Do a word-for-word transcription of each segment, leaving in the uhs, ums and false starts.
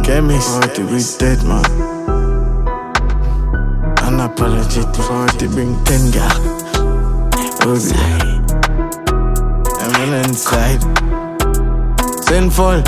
chemist. Forty with dead man. Unapologetic. Forty bring ten gal. I'm inside. Sinful.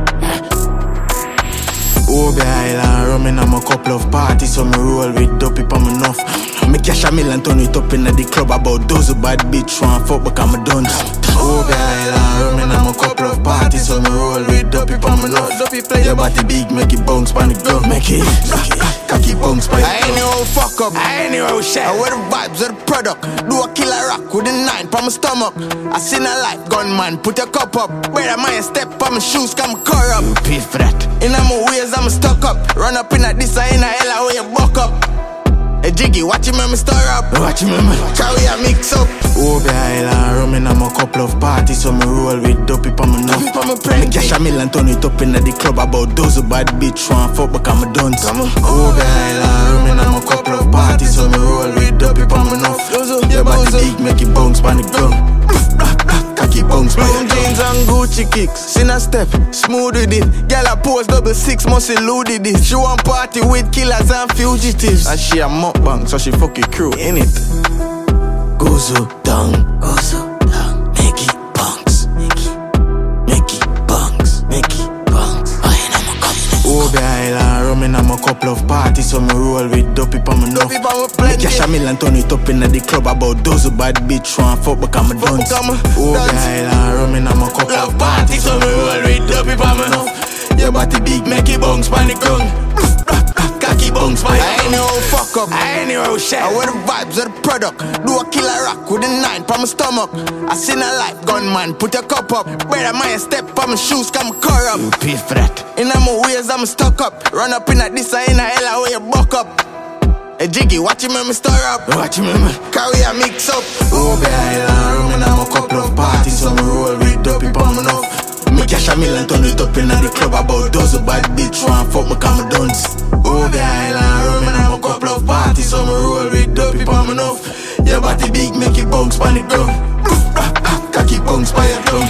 Obi Island rumming, I'm a couple of parties, so me roll with dope if I'm enough. Me cash a million, turn it up in the club about those who bad bitch want fuck, but I'm a done. Obi Island rumming, I'm a couple of parties, so me roll with dope if I'm enough. Your body big, make it bounce pan the gun, make it, cocky bounce pan the gun. I ain't no fuck up, I ain't no shit. I wear the vibes of the product, do a killer rock with a nine pa my stomach. I seen a life gunman, put a cup up. Better my step on my shoes, come corrupt. You pay for that. In my ways, I'm stuck up. Run up in at this, I in a hella where you buck up. Hey Jiggy, watch him me stir up. Watch him me carry a mix up. Obi Island rumming, I'm a couple of parties, so me roll with dope if I'm enough. Me cash a million, turn it up in the club about those who bad bitch want fuck, but I'm a dunce. Obi Island rumming, I'm a couple of parties, so me roll with dope if I'm enough. Your body big, make it bounce pan the gun. Cocky bounce pan the gun. Jeans and Gucci kicks, sin a step, smooth with it. Girl a pose double six, must eluded it. She want party with killers and fugitives, and she a mukbang, so she fuck your crew in it. Gozo down, gozo down, make it bounce, make it, make it bounce, make it bounce. I ain't I'm a couple. Obi Island rumming, I'm a couple of parties, so me roll with dope if I'm enough. Me cash a million, turn it up in the club about those who bad bitch want fuck, but I'm a dunce. Obi Island rumming, I'm a couple of parties, so me roll with dope if I'm enough. Your body big, make it bounce pan the gun. Cocky bounce pan the gun. I ain't no fuck up, I ain't no shit. I wear the vibes of the product, do a killer rock with a nine pa my stomach. I seen a life gunman, put a cup up. Better my step on my shoes, come corrupt. You pay for that. In my ways, I'm stuck up. Run up in at this, I in a hella where you buck up. Hey Jiggy, watch him me stir up. Watch him me carry a mix up. Obi Island rumming, I'm a couple of parties, so me roll with dope if I'm enough. Me cash a million, turn it up in the club about those who bad bitch want fuck, me come a dunce. Obi Island rumming, I'm a couple of parties, so me roll with dope if I'm enough. Your body big, make it bounce pan the gun. Cocky bounce pan your tongue.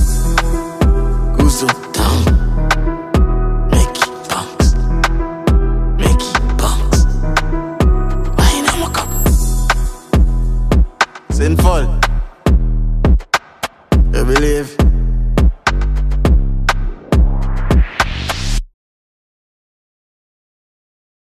Gozo down, make it bounce, make it bounce. Why I'm a cup? Sinful. You believe?